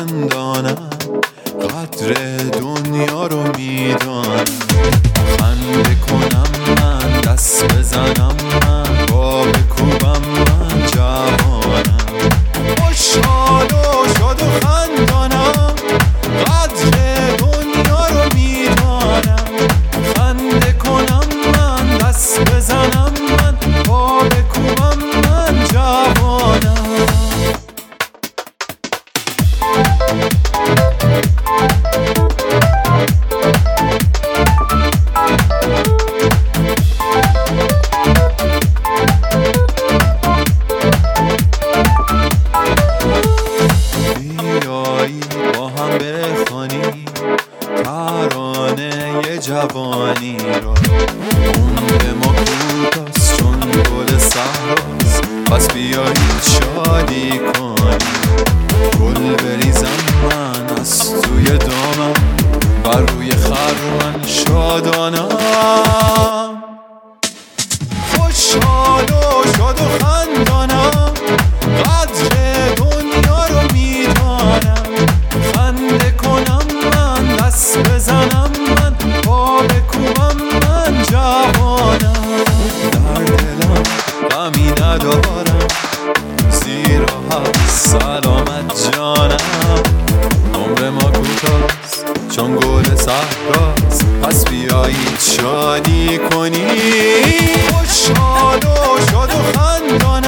خندانم، قدر دنیا رو میدانم. خنده کنم من، دست بزنم من، پا بکوبم من جوانم. خوشحال و شاد و خندانم، قدر دنیا رو میدانم. خنده کنم من، دست بزنم من، پا بکوبم من جوانم. بیایی با هم بخوانی ترانه جوانی را. عمر ما کوتاست چون گل صحراست، پس بیایید شادی کنیم. گل بریزم من از توی دامم، بر روی خرمن شادانم. خوشحال و شاد و خندانم، قدر دنیا رو میدانم. خنده کنم من، دست بزنم من، پا بکوبم من جوانم. در دلم غمی ندارم، زیرا هست سلامت جانم. عمر ما کوتاست چون گل صحراست، پس بیایید شادی کنیم. خوشحال و شاد و خندانم،